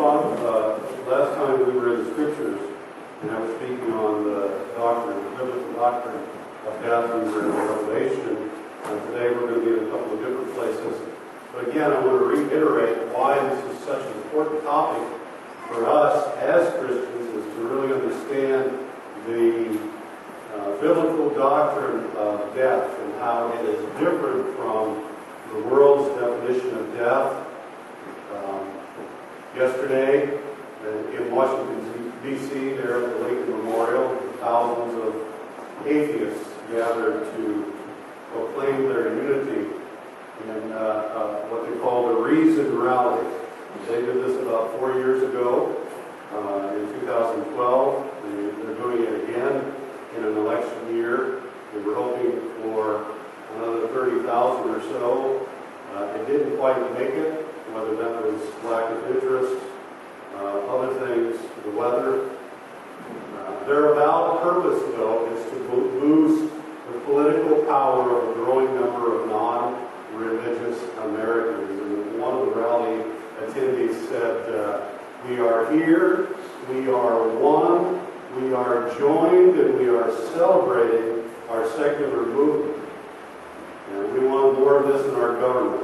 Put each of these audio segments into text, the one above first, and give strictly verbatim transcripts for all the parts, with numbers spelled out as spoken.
thought, uh, last time we were in the scriptures, and I was speaking on the doctrine, the biblical doctrine of death, we were in Revelation. Uh, today we're going to be in a couple of different places. But again, I want to reiterate why this is such an important topic for us as Christians, is to really understand the uh, biblical doctrine of death and how it is different from the world's definition of death. Um, yesterday, uh, in Washington, D C, there at the Lincoln Memorial, thousands of atheists gathered to proclaim their unity in uh, uh, what they call the Reason Rally. They did this about four years ago, uh, in two thousand twelve. They, they're doing it again in an election year. They were hoping for another thirty thousand or so. Uh, it didn't quite make it, whether that was lack of interest, uh, other things, the weather. Uh, their avowed purpose, though, is to bo- boost the political power of a growing number of non-religious Americans. And one of the rally attendees said, uh, we are here, we are one, we are joined, and we are celebrating our secular movement. And we want more of this in our government.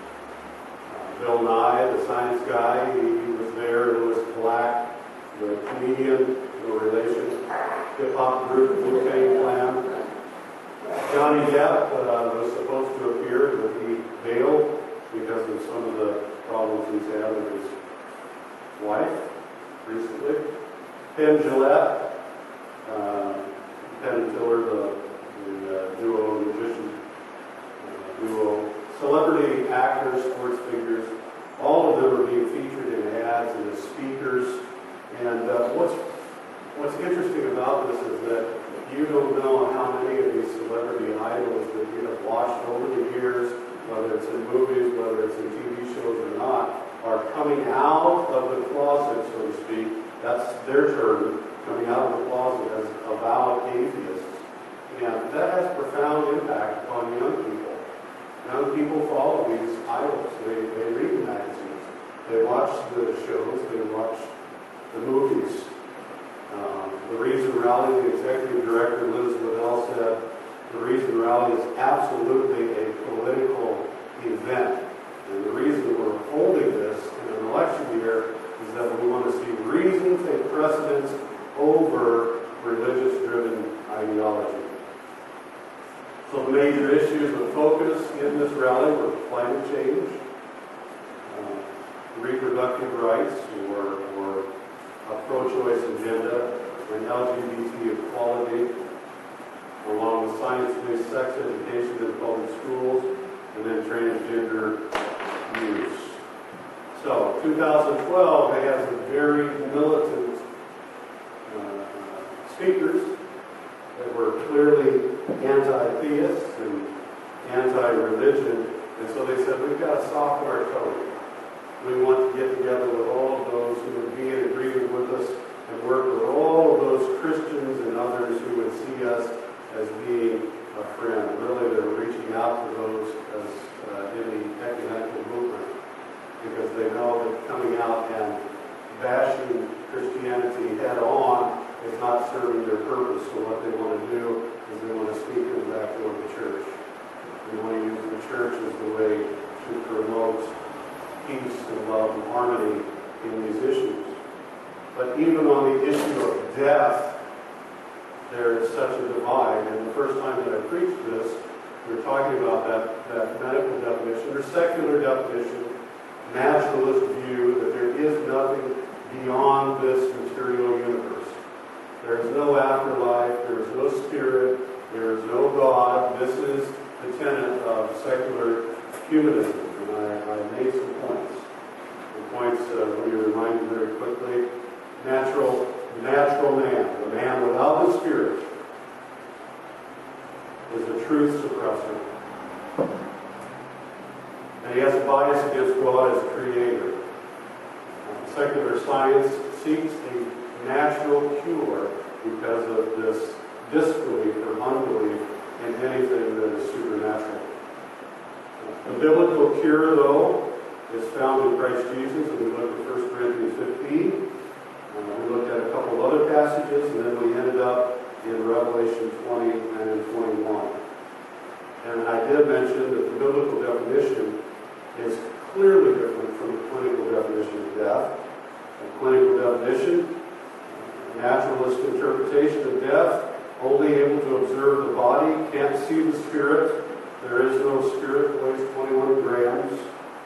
Uh, Bill Nye, the science guy, he, he was there. Louis Black, the comedian, no relation, hip-hop group, Wu-Tang Clan. Johnny Depp uh, was supposed to appear, but he bailed because of some of the problems he's had with his wife recently. Penn Jillette, uh, Penn and Teller, the, the uh, duo magician, uh, duo, celebrity actors, sports figures, all of them are being featured in ads and as speakers. And uh, what's what's interesting about this is that you don't know how many of these celebrity idols that you have watched over the years, whether it's in movies, whether it's in T V shows or not, are coming out of the closet, so to speak. That's their term, coming out of the closet as avowed atheists. And that has profound impact on young people. Young people follow these idols. They, they read the magazines. They watch the shows. They watch the movies. Um, the Reason Rally, the executive director, Liz Liddell, said, the Reason Rally is absolutely a political event. And the reason we're holding this in an election year is that we want to see reason take precedence over religious-driven ideology. So the major issues of focus in this rally were climate change, uh, reproductive rights, or, or a pro-choice agenda, and L G B T equality, along with science-based sex education in public schools, and then transgender use. So, two thousand twelve, they had some very militant uh, speakers that were clearly anti-theists and anti-religion, and so they said, we've got to soften our tone. We want to get together with all of those who would be in agreement with us and work with all of those Christians and others who would see us as being a friend. Really, they're reaching out to those as uh, in the ecumenical movement, because they know that coming out and bashing Christianity head on is not serving their purpose. So what they want to do is they want to speak them back to the church. They want to use the church as the way to promote peace and love and harmony in these issues. But even on the issue of death, there is such a divide. And the first time that I preached this, we were talking about that, that medical definition, or secular definition, naturalist view that there is nothing beyond this material universe. There is no afterlife, there is no spirit, there is no God. This is the tenet of secular humanism. And I, I made some points. The points uh, let me remind you very quickly. Natural, natural man, the man without the spirit, is a truth suppressor. And he has a bias against God as creator. Uh, secular science seeks a natural cure because of this disbelief or unbelief in anything that is supernatural. The biblical cure, though, is found in Christ Jesus, and we looked at First Corinthians fifteen. Uh, we looked at a couple of other passages, and then we ended up in Revelation twenty and in twenty-one. And I did mention that the biblical definition is clearly different from the clinical definition of death. A clinical definition, naturalist interpretation of death, only able to observe the body, can't see the spirit. There is no spirit, weighs twenty-one grams.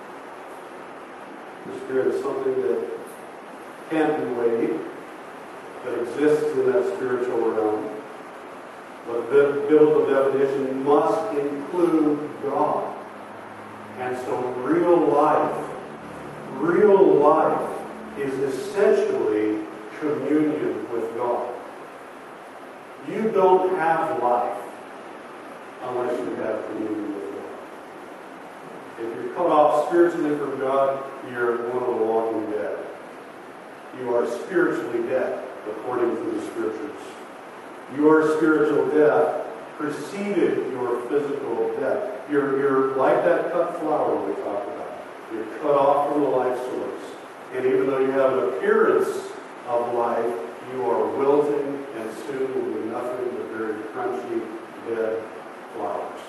The spirit is something that can't be weighed, that exists in that spiritual realm. But the biblical definition must include God. And so real life, real life is essentially communion with God. You don't have life unless you have communion with God. If you're cut off spiritually from God, you're one of the walking dead. You are spiritually dead, according to the Scriptures. Your spiritual death preceded your physical death. You're, you're like that cut flower we talked about. You're cut off from the life source. And even though you have an appearance of life, you are wilting and soon will be nothing but very crunchy, dead flowers.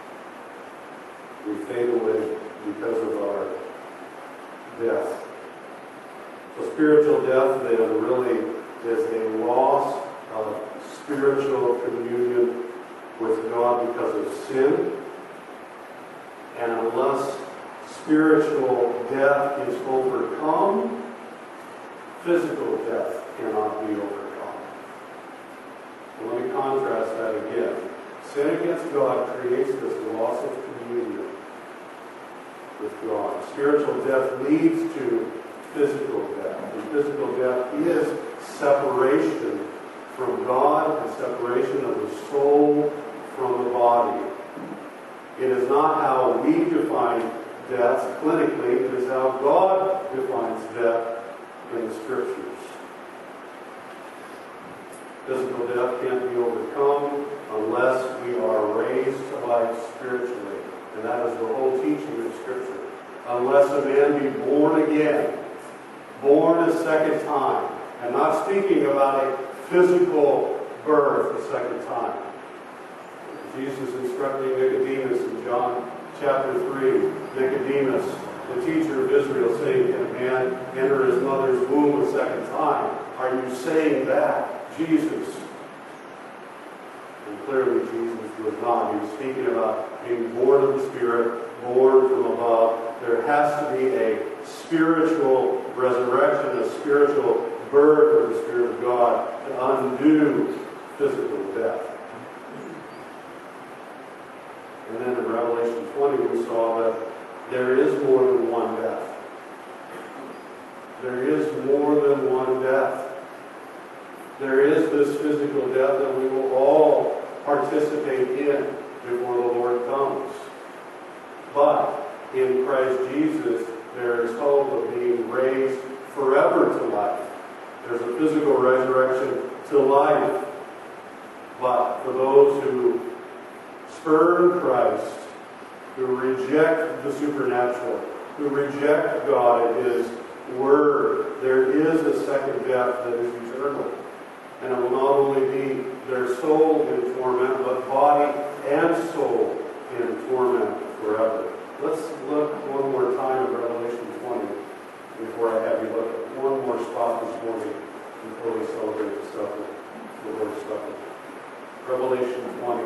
We fade away because of our death. So spiritual death then really is a loss of spiritual communion with God because of sin. And unless spiritual death is overcome, physical death cannot be overcome. So let me contrast that again. Sin against God creates this loss of communion with God. Spiritual death leads to physical death. And physical death is separation from God and separation of the soul from the body. It is not how we define death clinically, it is how God defines death in the Scriptures. Physical death can't be overcome unless we are raised to life spiritually. And that is the whole teaching of Scripture. Unless a man be born again, born a second time. I'm not speaking about a physical birth a second time. Jesus instructing Nicodemus in John chapter three, Nicodemus, the teacher of Israel, saying, can a man enter his mother's womb a second time? Are you saying that, Jesus? And clearly Jesus was not. He was speaking about being born of the Spirit, born from above. There has to be a spiritual resurrection, a spiritual birth of the Spirit of God to undo physical death. And then in Revelation twenty we saw that there is more than one death. There is more than one death. There is this physical death that we will all participate in before the Lord comes. But in Christ Jesus, there is hope of being raised forever to life. There's a physical resurrection to life. But for those who spurn Christ, who reject the supernatural, who reject God and His Word, there is a second death that is eternal. And it will not only be their soul in torment, but body and soul in torment forever. Let's look one more time at Revelation twenty before I have you look at one more spot this morning before we celebrate the supper, the Lord's Supper. Revelation twenty.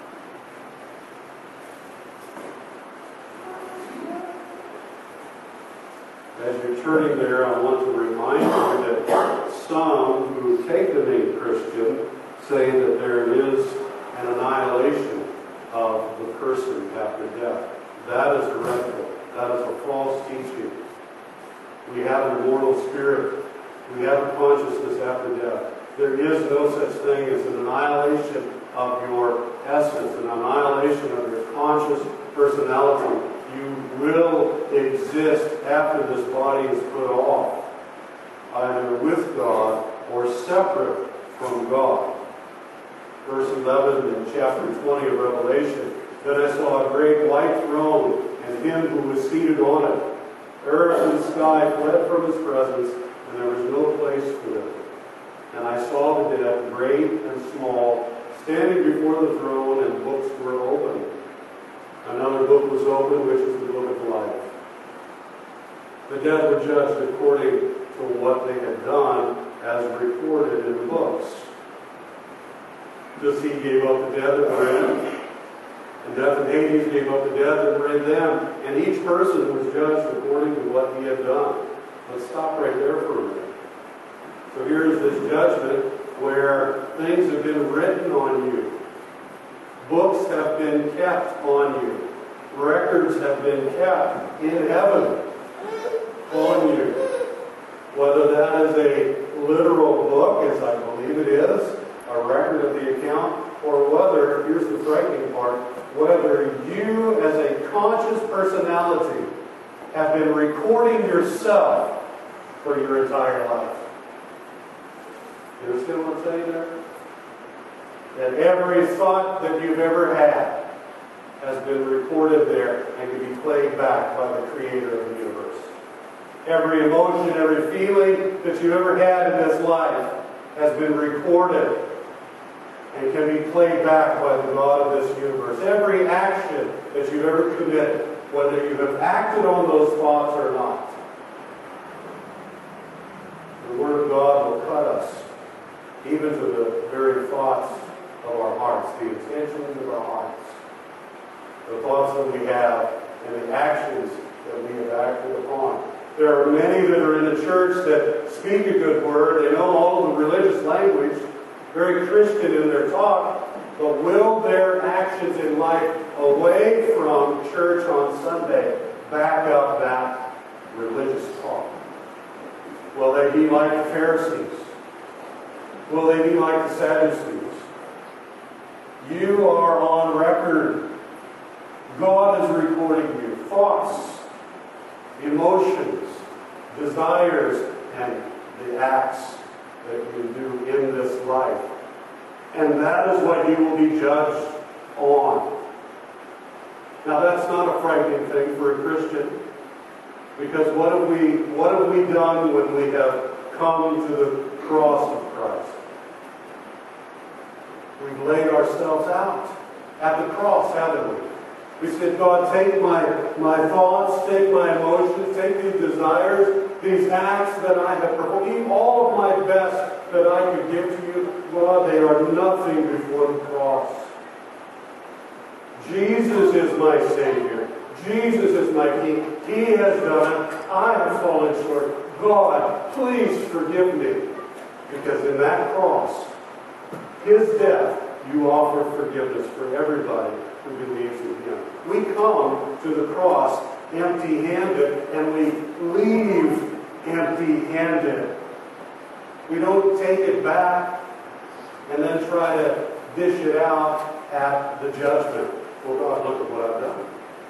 As you're turning there, I want to remind you that some who take the name Christian say that there is an annihilation of the person after death. That is heretical. That is a false teaching. We have an immortal spirit. We have a consciousness after death. There is no such thing as an annihilation of your essence, an annihilation of your conscious personality. You will exist after this body is put off, either with God or separate from God. Verse eleven in chapter twenty of Revelation, then I saw a great white throne and him who was seated on it. Earth and sky fled from his presence, and there was no place for them. And I saw the dead, great and small, standing before the throne, and books were opened. Another book was opened, which is the book of life. The dead were judged according to what they had done, as recorded in the books. Just he gave up the dead that were in him, and death and Hades gave up the dead that were in them, and each person was judged according to what he had done. Let's stop right there for a minute. So here's this judgment where things have been written on you. Books have been kept on you. Records have been kept in heaven on you. Whether that is a literal book, as I believe it is, a record of the account, or whether, here's the frightening part, whether you as a conscious personality have been recording yourself for your entire life. You understand what I'm saying there? That every thought that you've ever had has been recorded there and can be played back by the Creator of the universe. Every emotion, every feeling that you've ever had in this life has been recorded and can be played back by the God of this universe. Every action that you've ever committed, whether you have acted on those thoughts or not. The Word of God will cut us, even to the very thoughts of our hearts, the intentions of our hearts, the thoughts that we have, and the actions that we have acted upon. There are many that are in the church that speak a good word. They know all of the religious language, very Christian in their talk, but will their actions in life away from church on Sunday back up that religious talk? Will they be like the Pharisees? Will they be like the Sadducees? You are on record. God is recording you. Thoughts, emotions, desires, and the acts that you do in this life. And that is what you will be judged on. Now that's not a frightening thing for a Christian, because what have we what have we done when we have come to the cross of Christ? We've laid ourselves out at the cross, haven't we? We said, God, take my, my thoughts, take my emotions, take these desires, these acts that I have performed, even all of my best that I could give to you. God, they are nothing before the cross. Jesus is my Savior. Jesus is my King. He has done it. I have fallen short. God, please forgive me. Because in that cross, His death, you offer forgiveness for everybody who believes in Him. We come to the cross empty-handed, and we leave empty-handed. We don't take it back and then try to dish it out at the judgment. Well, God, look at what I've done.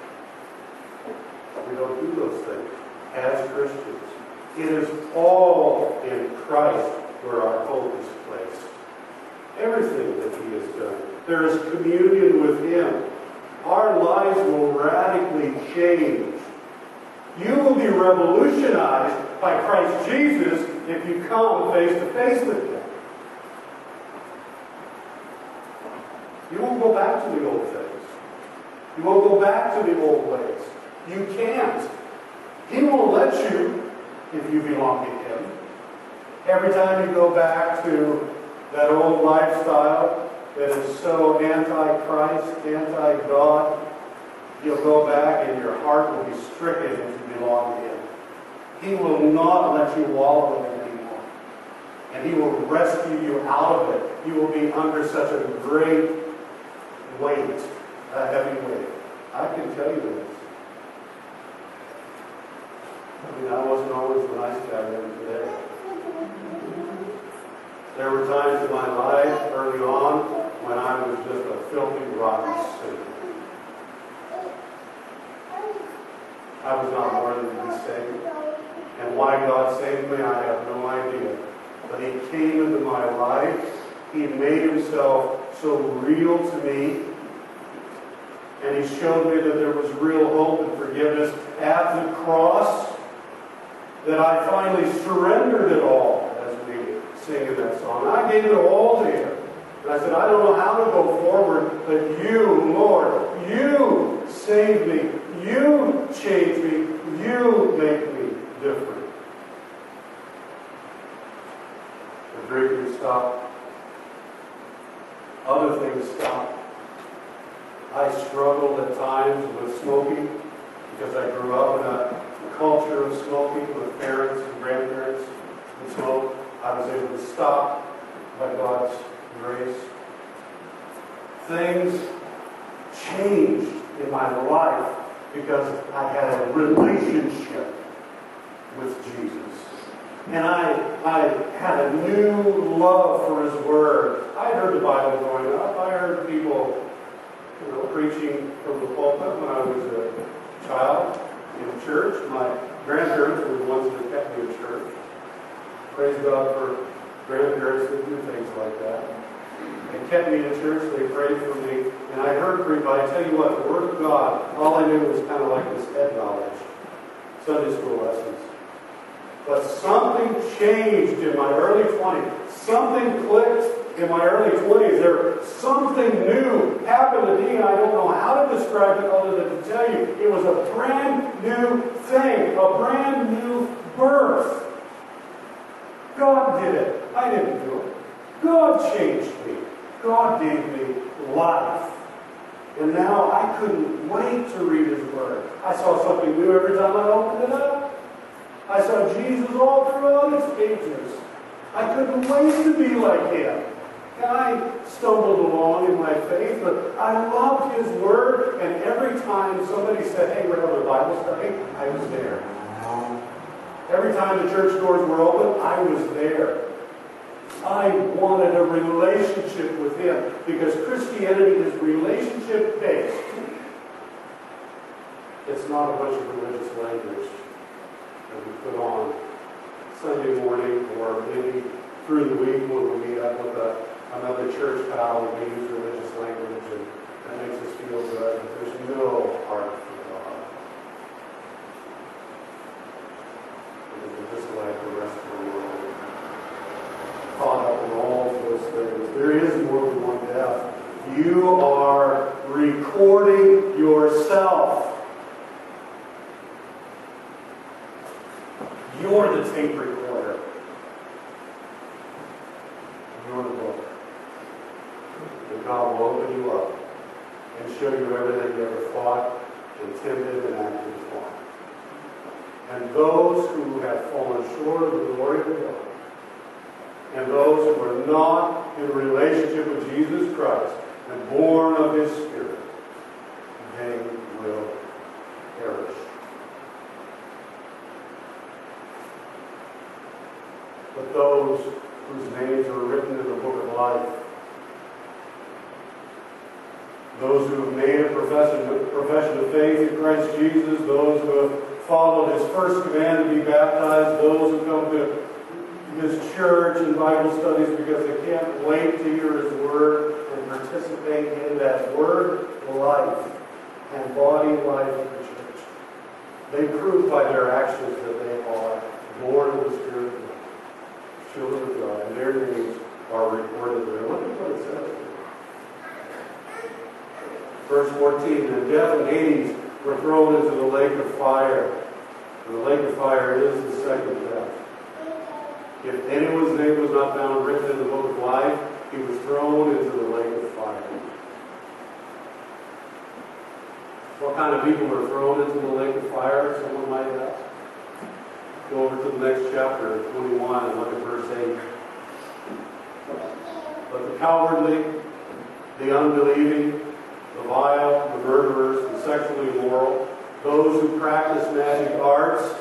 We don't do those things as Christians. It is all in Christ where our hope is placed. Everything that He has done. There is communion with Him. Our lives will radically change. You will be revolutionized by Christ Jesus if you come face to face with Him. You won't go back to the old things. You won't go back to the old ways. You can't. He won't let you if you belong to Him. Every time you go back to that old lifestyle that is so anti-Christ, anti-God, you'll go back and your heart will be stricken if you belong to Him. He will not let you wallow in it anymore. And He will rescue you out of it. You will be under such a great weight, a heavy weight. I can tell you this. I mean, I wasn't always the nice guy I am today. There were times in my life early on when I was just a filthy, rotten sinner. I was not worthy to be saved. And why God saved me, I have no idea. But He came into my life. He made Himself so real to me. And He showed me that there was real hope and forgiveness at the cross. that I finally surrendered it all, as we sing in that song. I gave it all to Him. And I said, I don't know how to go forward, but You, Lord, You save me. You change me. You make me different. The drinking stopped. Other things stopped. I struggled at times with smoking because I grew up in a culture of smoking with parents and grandparents who smoked. I was able to stop by God's grace. Things changed in my life because I had a relationship with Jesus. And I, I had a new love for His Word. I heard the Bible growing up. I heard people, you know, preaching from the pulpit when I was a child in church. My grandparents were the ones that kept me in church. Praise God for grandparents that do things like that. They kept me in church. They prayed for me. And I heard preach, but I tell you what, the Word of God, all I knew was kind of like this head knowledge. Sunday school lessons. But something changed in my early twenties. Something clicked in my early twenties. There, something new happened to me, and I don't know how to describe it other than to tell you. It was a brand new thing, a brand new birth. God did it. I didn't do it. God changed me. God gave me life. And now I couldn't wait to read His Word. I saw something new every time I opened it up. I saw Jesus all throughout His pages. I couldn't wait to be like Him. And I stumbled along in my faith, but I loved His Word, and every time somebody said, hey, we're having a Bible study, I was there. Every time the church doors were open, I was there. I wanted a relationship with Him, because Christianity is relationship-based. It's not a bunch of religious language that we put on Sunday morning or maybe through the week when we meet up with a, another church pal and we use religious language and that makes us feel good. But there's no heart for God. And we're just like the rest of the world, caught up in all of those things. There is more than one death. You are recording yourself. You're the tape recorder. You're the book. And God will open you up and show you everything you ever thought, intended, and acted upon. And those who have fallen short of the glory of God, and those who are not in a relationship with Jesus Christ and born of His Spirit, they will perish. But those whose names are written in the book of life, those who have made a profession, profession of faith in Christ Jesus, those who have followed His first command to be baptized, those who come to His church and Bible studies because they can't wait to hear His Word and participate in that Word life and body life of the church. They prove by their actions that they are born of the Spirit of God, children of God, and their names are recorded there. Look at what it says. Verse fourteen, and death and Hades were thrown into the lake of fire. And the lake of fire is the second death. If anyone's name was not found written in the book of life, he was thrown into the lake of fire. What kind of people were thrown into the lake of fire, someone might ask? Go over to the next chapter, twenty-one, and look at verse eight. But the cowardly, the unbelieving, the vile, the murderers, the sexually immoral, those who practice magic arts,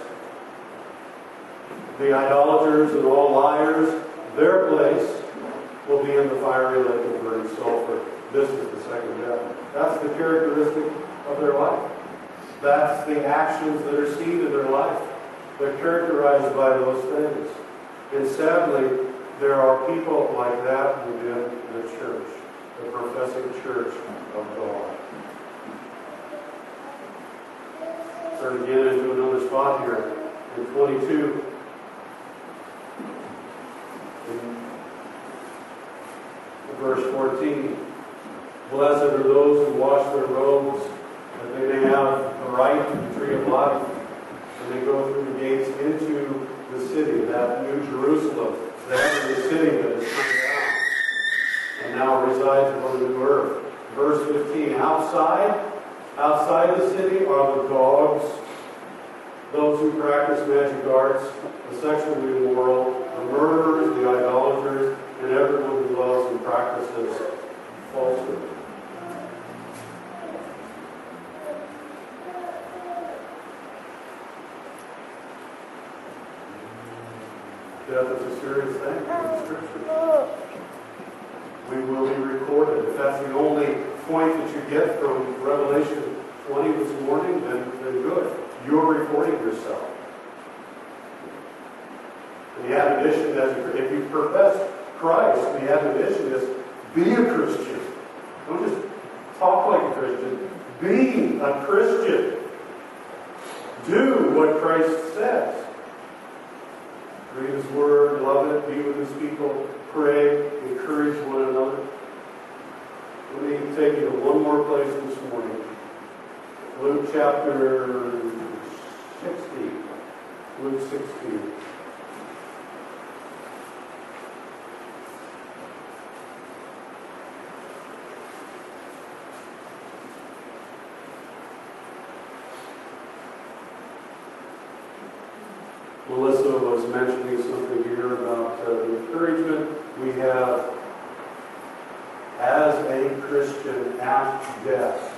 the idolaters and all liars, their place will be in the fiery lake of burning sulfur. This is the second death. That's the characteristic of their life. That's the actions that are seen in their life. They're characterized by those things. And sadly, there are people like that within the church, the professing church of God. Turn again into another spot here. in twenty-two. In verse fourteen, blessed are those who wash their robes, that they may have the right to the tree of life, and they go through the gates into the city, that New Jerusalem, that is the city that is come down, and now resides upon the new earth. Verse fifteen, outside, outside the city are the dogs, those who practice magic arts, the sexually immoral, the murderers, the idolaters, and everyone who loves and practices falsehood. Death is a serious thing in the Scriptures. We will be recorded. If that's the only point that you get from Revelation twenty this morning, then, then good. You're recording yourself. And the admonition, as if you profess Christ, the admonition is be a Christian. Don't just talk like a Christian. Be a Christian. Do what Christ says. Read His Word, love it, be with His people, pray, encourage one another. Let me take you to one more place this morning. Luke chapter sixteen. Luke sixteen. Melissa was mentioning something here about uh, the encouragement we have as a Christian at death.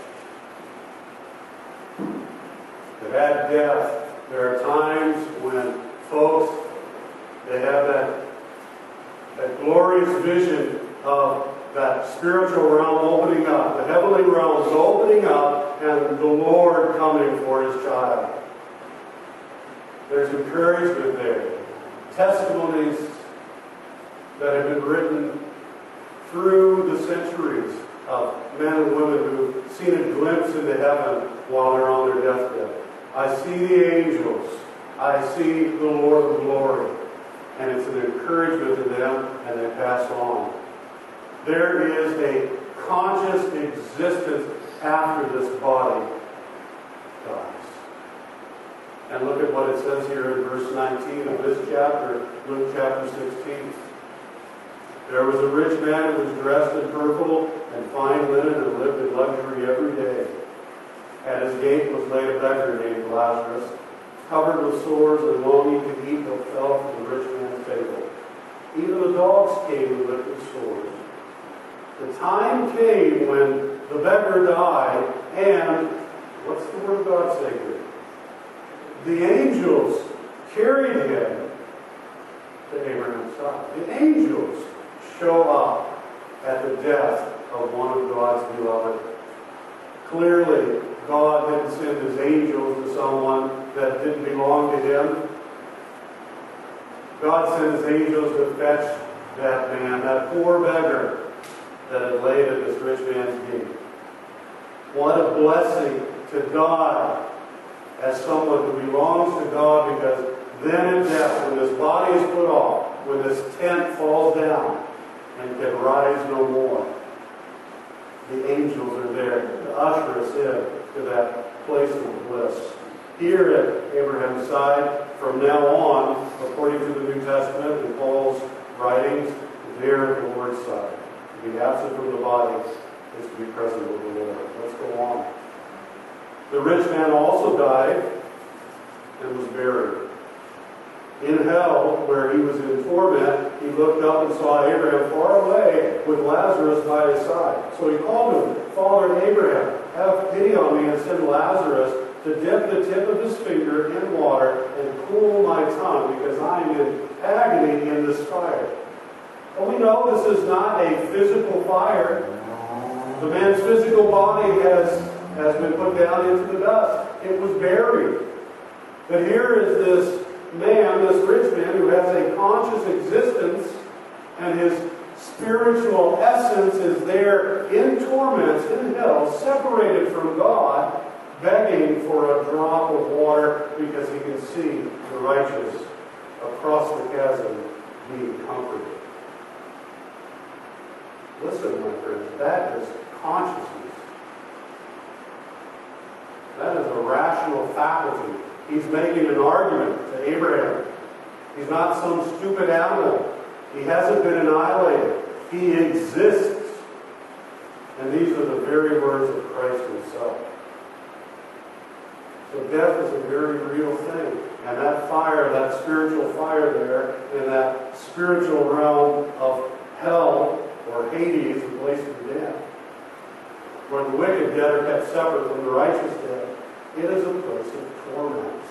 That at death, there are times when folks, they have that, that glorious vision of that spiritual realm opening up, the heavenly realms opening up, and the Lord coming for His child. There's encouragement there. Testimonies that have been written through the centuries of men and women who've seen a glimpse into heaven while they're on their deathbed. I see the angels. I see the Lord of glory. And it's an encouragement to them, and they pass on. There is a conscious existence after this body dies. And look at what it says here in verse nineteen of this chapter, Luke chapter sixteen. There was a rich man who was dressed in purple and fine linen and lived in luxury every day. At his gate was laid a beggar named Lazarus, covered with sores and longing to eat, but fell from the rich man's table. Even the dogs came and licked his sores. The time came when the beggar died, and what's the word of God say here? The angels carried him to Abraham's side. The angels show up at the death of one of God's beloved. Clearly, God didn't send His angels to someone that didn't belong to Him. God sent His angels to fetch that man, that poor beggar that had laid at this rich man's gate. What a blessing to die as someone who belongs to God, because then in death, when this body is put off, when this tent falls down and can rise no more, the angels are there to usher us in to that place of bliss. Here at Abraham's side, from now on, according to the New Testament and Paul's writings, there at the Lord's side. To be absent from the body is to be present with the Lord. Let's go on. The rich man also died and was buried. In hell, where he was in torment, he looked up and saw Abraham far away with Lazarus by his side. So he called him, Father Abraham, have pity on me and send Lazarus to dip the tip of his finger in water and cool my tongue, because I am in agony in this fire. Well, we know this is not a physical fire. The man's physical body has has been put down into the dust. It was buried. But here is this man, this rich man, who has a conscious existence, and his spiritual essence is there in torments, in hell, separated from God, begging for a drop of water because he can see the righteous across the chasm being comforted. Listen, my friends, that is consciousness. That is a rational faculty. He's making an argument to Abraham. He's not some stupid animal. He hasn't been annihilated. He exists. And these are the very words of Christ himself. So death is a very real thing. And that fire, that spiritual fire there, in that spiritual realm of hell, or Hades, the place of the dead, where the wicked dead are kept separate from the righteous dead, it is a place of torment.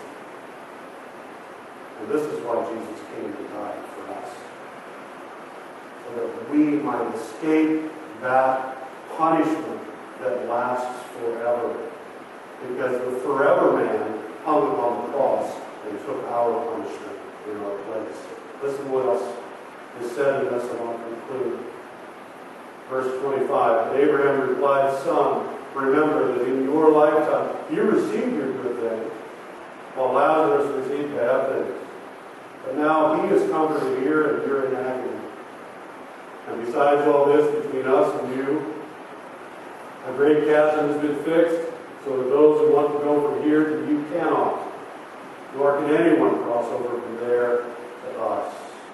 And this is why Jesus came to die for us. So that we might escape that punishment that lasts forever. Because the forever man hung upon the cross and took our punishment in our place. Listen what else is said in this, and I'll conclude. Verse twenty-five, and Abraham replied, Son, remember that in your lifetime you received your good things, while Lazarus received bad things. But now he is comforted here and you're in agony. And besides all this, between us and you, a great chasm has been fixed, so that those who want to go from here to you cannot, nor can anyone cross over from there to us.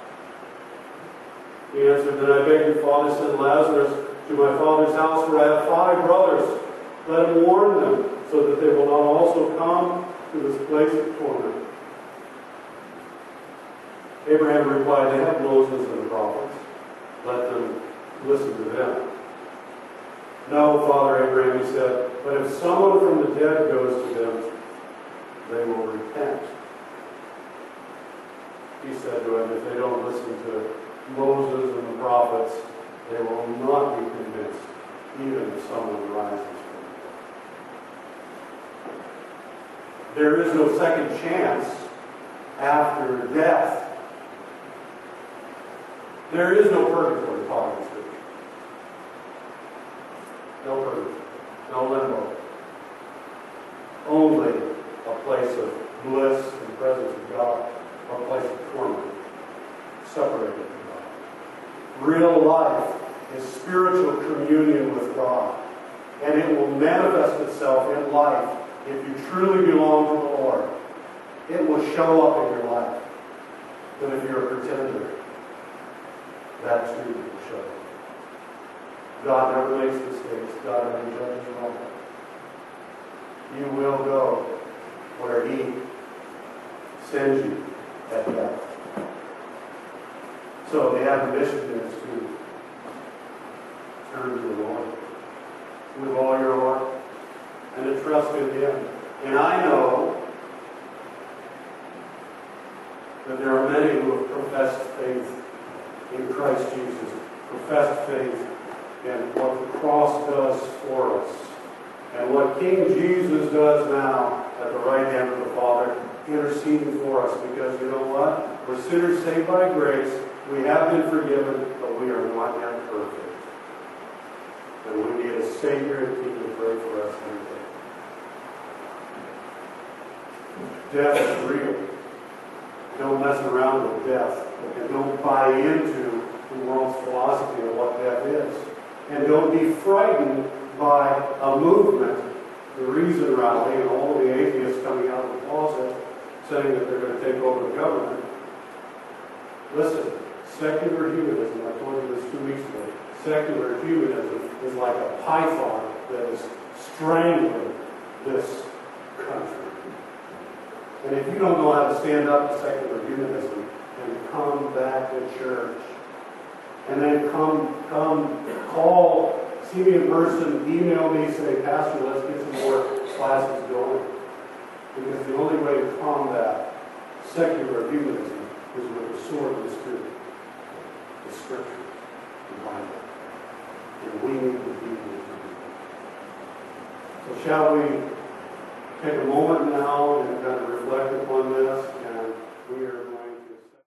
He answered, Then I beg your father, send Lazarus to my father's house, for I have five brothers. Let him warn them, so that they will not also come to this place of torment. Abraham replied, They have Moses and the prophets. Let them listen to them. No, Father Abraham, he said, but if someone from the dead goes to them, they will repent. He said to him, if they don't listen to Moses and the prophets, they will not be convinced, even if someone rises from the dead. There is no second chance after death. There is no purgatory, Paul is. No purgatory, no limbo. Only a place of bliss in the presence of God, or a place of torment, separated from God. Real life is spiritual communion with God, and it will manifest itself in life if you truly belong to the Lord. It will show up in your life. But if you're a pretender, that too will show up. God never makes mistakes. God never judges wrong. You will go where He sends you at death. So the admonition is to turn to the Lord with all your heart and to trust in Him. And I know that there are many who have professed faith in Christ Jesus, professed faith in what the cross does for us, and what King Jesus does now at the right hand of the Father, interceding for us. Because you know what? We're sinners saved by grace. We have been forgiven, but we are not yet perfect. And we need a Savior and King to pray for us every day. Death is real. Don't mess around with death. And don't buy into the world's philosophy of what death is. And don't be frightened by a movement, the Reason Rally, and all of the atheists coming out of the closet saying that they're going to take over the government. Listen, secular humanism, I told you this two weeks ago, secular humanism is like a python that is strangling this country. And if you don't know how to stand up to secular humanism and come back to church, and then come, come, call, see me in person, email me, say, Pastor, let's get some more classes going. Because the only way to combat secular humanism is with the sword of the Spirit, the Scripture, the Bible. And we need the people to do that. So shall we take a moment now and kind of reflect upon this, and we are going